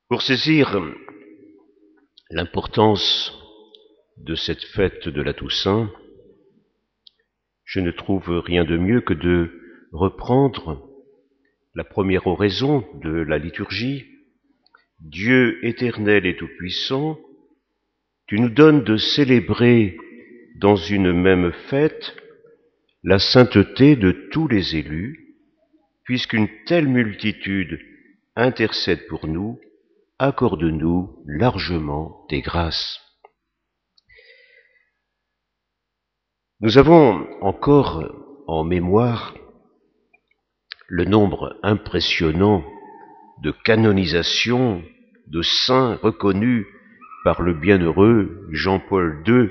Pour saisir l'importance de cette fête de la Toussaint, je ne trouve rien de mieux que de reprendre la première oraison de la liturgie. Dieu éternel et tout-puissant, tu nous donnes de célébrer dans une même fête la sainteté de tous les élus, puisqu'une telle multitude intercède pour nous, accorde-nous largement tes grâces. Nous avons encore en mémoire le nombre impressionnant de canonisations de saints reconnus par le bienheureux Jean-Paul II.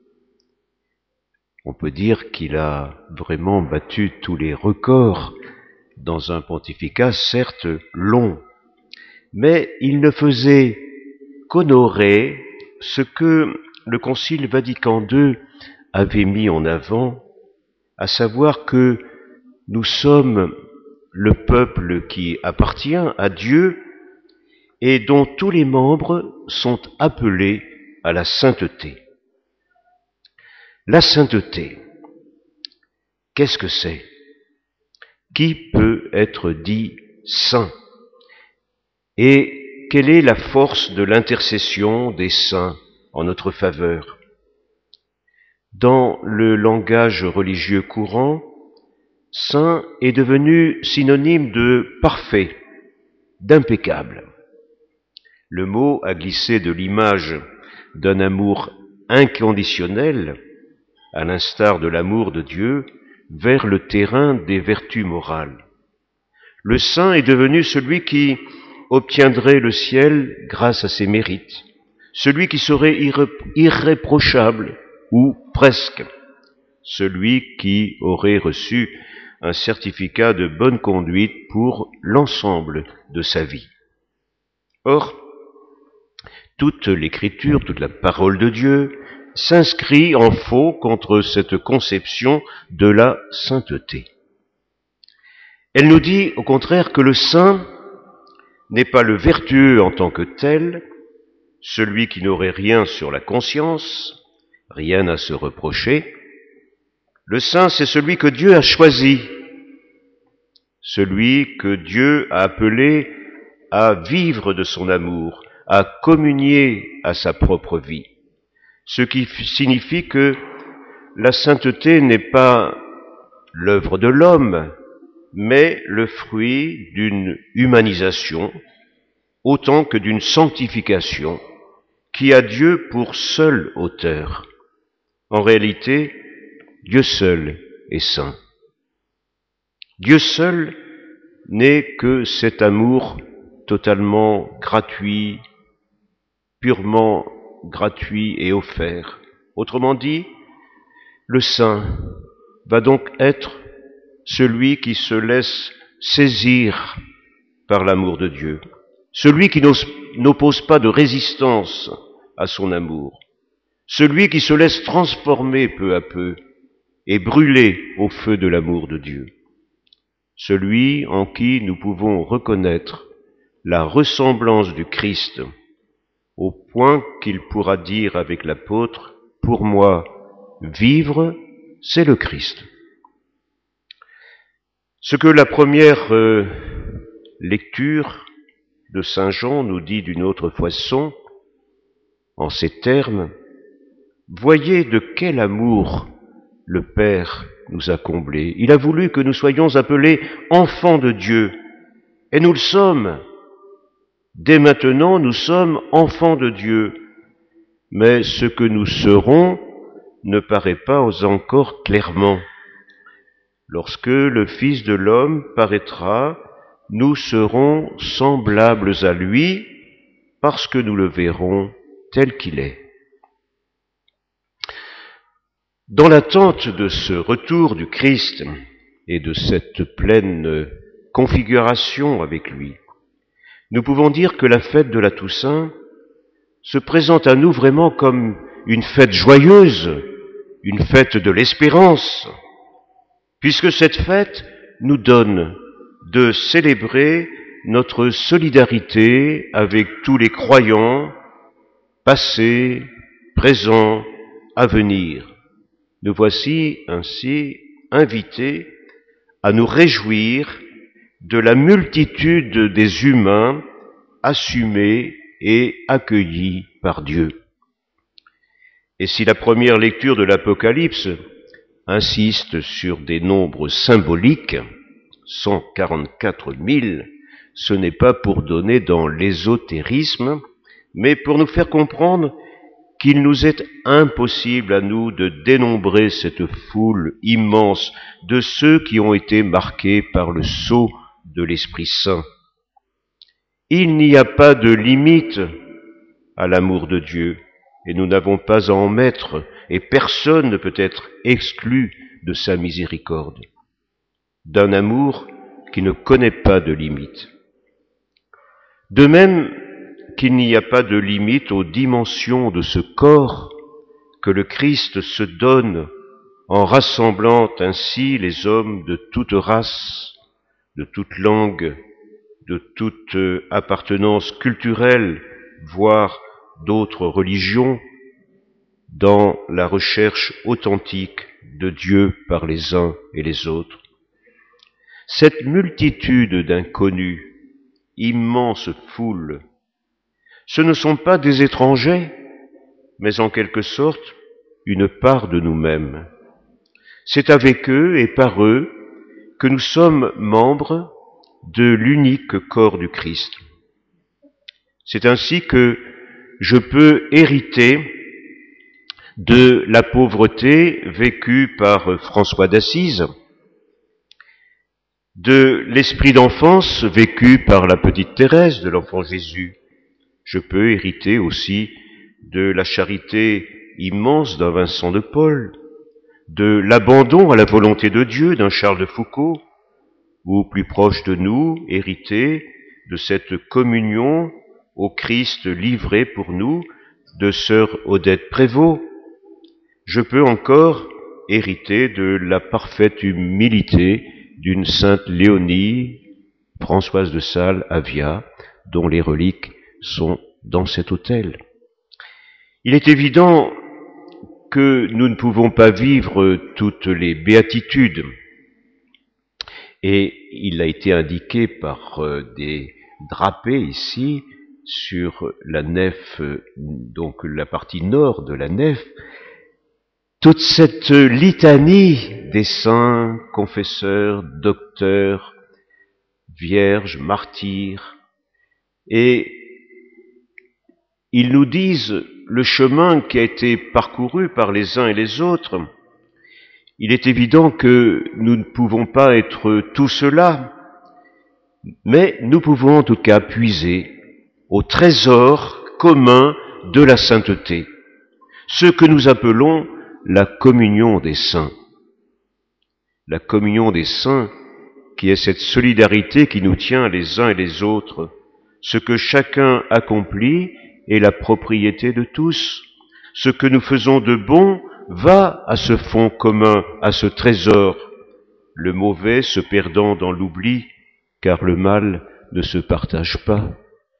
On peut dire qu'il a vraiment battu tous les records dans un pontificat certes long, mais il ne faisait qu'honorer ce que le Concile Vatican II avait mis en avant, à savoir que nous sommes le peuple qui appartient à Dieu et dont tous les membres sont appelés à la sainteté. La sainteté, qu'est-ce que c'est? Qui peut être dit saint? Et quelle est la force de l'intercession des saints en notre faveur? Dans le langage religieux courant, saint est devenu synonyme de parfait, d'impeccable. Le mot a glissé de l'image d'un amour inconditionnel, à l'instar de l'amour de Dieu, vers le terrain des vertus morales. Le saint est devenu celui qui obtiendrait le ciel grâce à ses mérites, celui qui serait irréprochable, ou presque, celui qui aurait reçu un certificat de bonne conduite pour l'ensemble de sa vie. Or, toute l'Écriture, toute la parole de Dieu s'inscrit en faux contre cette conception de la sainteté. Elle nous dit au contraire que le saint n'est pas le vertueux en tant que tel, celui qui n'aurait rien sur la conscience, rien à se reprocher. Le saint, c'est celui que Dieu a choisi, celui que Dieu a appelé à vivre de son amour, à communier à sa propre vie. Ce qui signifie que la sainteté n'est pas l'œuvre de l'homme, mais le fruit d'une humanisation, autant que d'une sanctification, qui a Dieu pour seul auteur. En réalité, Dieu seul est saint. Dieu seul n'est que cet amour totalement gratuit, purement gratuit et offert. Autrement dit, le saint va donc être celui qui se laisse saisir par l'amour de Dieu, celui qui n'oppose pas de résistance à son amour, celui qui se laisse transformer peu à peu et brûler au feu de l'amour de Dieu, celui en qui nous pouvons reconnaître la ressemblance du Christ, au point qu'il pourra dire avec l'apôtre, « Pour moi, vivre, c'est le Christ ». Ce que la première lecture de Saint Jean nous dit d'une autre façon, en ces termes, « Voyez de quel amour le Père nous a comblés. Il a voulu que nous soyons appelés enfants de Dieu, et nous le sommes. Dès maintenant, nous sommes enfants de Dieu, mais ce que nous serons ne paraît pas encore clairement. Lorsque le Fils de l'homme paraîtra, nous serons semblables à lui, parce que nous le verrons tel qu'il est. » Dans l'attente de ce retour du Christ et de cette pleine configuration avec lui, nous pouvons dire que la fête de la Toussaint se présente à nous vraiment comme une fête joyeuse, une fête de l'espérance, puisque cette fête nous donne de célébrer notre solidarité avec tous les croyants, passés, présents, à venir. Nous voici ainsi invités à nous réjouir de la multitude des humains assumés et accueillis par Dieu. Et si la première lecture de l'Apocalypse insiste sur des nombres symboliques, 144 000, ce n'est pas pour donner dans l'ésotérisme, mais pour nous faire comprendre qu'il nous est impossible à nous de dénombrer cette foule immense de ceux qui ont été marqués par le sceau de l'Esprit Saint. Il n'y a pas de limite à l'amour de Dieu, et nous n'avons pas à en mettre, et personne ne peut être exclu de sa miséricorde, d'un amour qui ne connaît pas de limite. De même qu'il n'y a pas de limite aux dimensions de ce corps que le Christ se donne en rassemblant ainsi les hommes de toute race, de toute langue, de toute appartenance culturelle, voire d'autres religions, dans la recherche authentique de Dieu par les uns et les autres. Cette multitude d'inconnus, immense foule, ce ne sont pas des étrangers, mais en quelque sorte une part de nous-mêmes. C'est avec eux et par eux que nous sommes membres de l'unique corps du Christ. C'est ainsi que je peux hériter de la pauvreté vécue par François d'Assise, de l'esprit d'enfance vécu par la petite Thérèse de l'Enfant Jésus. Je peux hériter aussi de la charité immense d'un Vincent de Paul, de l'abandon à la volonté de Dieu d'un Charles de Foucault, ou plus proche de nous, hériter de cette communion au Christ livré pour nous de sœur Odette Prévost. Je peux encore hériter de la parfaite humilité d'une sainte Léonie, Françoise de Sales, Avia, dont les reliques sont dans cet autel. Il est évident que nous ne pouvons pas vivre toutes les béatitudes, et il a été indiqué par des drapés ici sur la nef, donc la partie nord de la nef, toute cette litanie des saints, confesseurs, docteurs, vierges, martyrs, et ils nous disent le chemin qui a été parcouru par les uns et les autres. Il est évident que nous ne pouvons pas être tout cela, mais nous pouvons en tout cas puiser au trésor commun de la sainteté, ce que nous appelons la communion des saints. La communion des saints, qui est cette solidarité qui nous tient les uns et les autres, ce que chacun accomplit est la propriété de tous. Ce que nous faisons de bon va à ce fonds commun, à ce trésor, le mauvais se perdant dans l'oubli, car le mal ne se partage pas.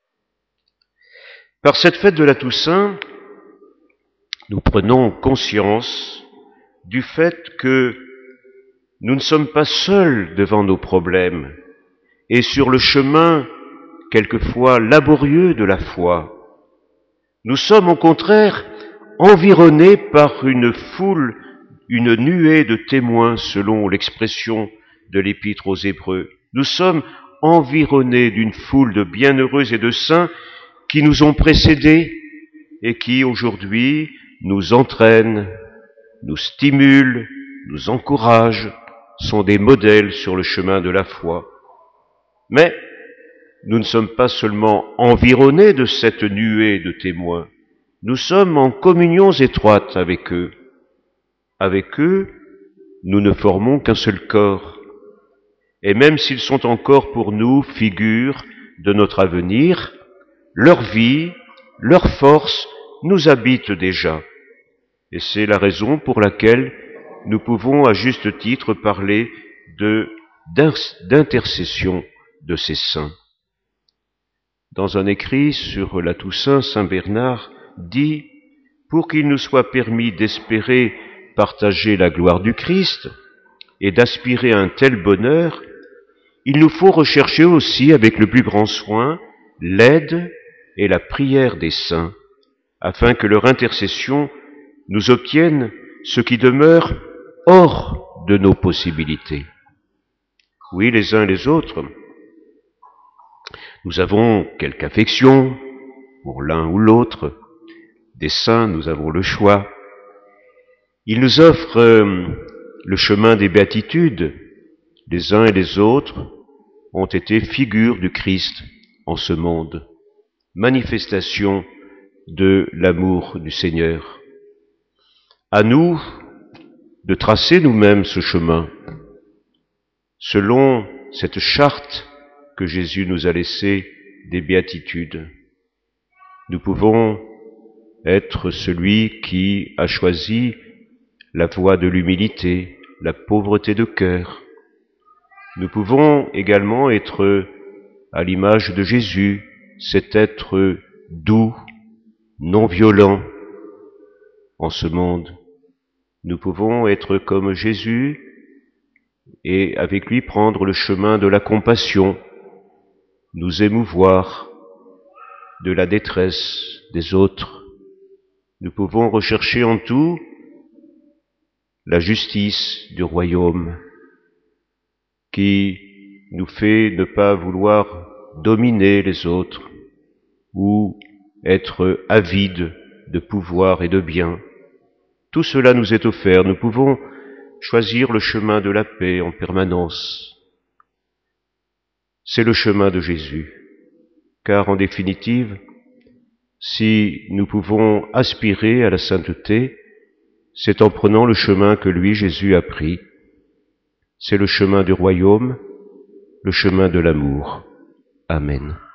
Par cette fête de la Toussaint, nous prenons conscience du fait que nous ne sommes pas seuls devant nos problèmes et sur le chemin quelquefois laborieux de la foi. Nous sommes au contraire environnés par une foule, une nuée de témoins selon l'expression de l'Épître aux Hébreux. Nous sommes environnés d'une foule de bienheureux et de saints qui nous ont précédés et qui aujourd'hui nous entraînent, nous stimulent, nous encouragent, sont des modèles sur le chemin de la foi. Mais nous ne sommes pas seulement environnés de cette nuée de témoins, nous sommes en communions étroites avec eux. Avec eux, nous ne formons qu'un seul corps. Et même s'ils sont encore pour nous figures de notre avenir, leur vie, leur force nous habitent déjà. Et c'est la raison pour laquelle nous pouvons à juste titre parler d'intercession de ces saints. Dans un écrit sur la Toussaint, saint Bernard dit « Pour qu'il nous soit permis d'espérer partager la gloire du Christ et d'aspirer à un tel bonheur, il nous faut rechercher aussi avec le plus grand soin l'aide et la prière des saints, afin que leur intercession nous obtienne ce qui demeure hors de nos possibilités. » Oui, les uns et les autres, nous avons quelque affection pour l'un ou l'autre. Des saints, nous avons le choix. Ils nous offrent le chemin des béatitudes. Les uns et les autres ont été figures du Christ en ce monde, manifestation de l'amour du Seigneur. À nous de tracer nous-mêmes ce chemin, selon cette charte que Jésus nous a laissée des béatitudes. Nous pouvons être celui qui a choisi la voie de l'humilité, la pauvreté de cœur. Nous pouvons également être à l'image de Jésus, cet être doux, non violent en ce monde. Nous pouvons être comme Jésus et avec lui prendre le chemin de la compassion, nous émouvoir de la détresse des autres. Nous pouvons rechercher en tout la justice du royaume qui nous fait ne pas vouloir dominer les autres ou être avides de pouvoir et de bien. Tout cela nous est offert. Nous pouvons choisir le chemin de la paix en permanence. C'est le chemin de Jésus, car en définitive, si nous pouvons aspirer à la sainteté, c'est en prenant le chemin que lui, Jésus, a pris. C'est le chemin du royaume, le chemin de l'amour. Amen.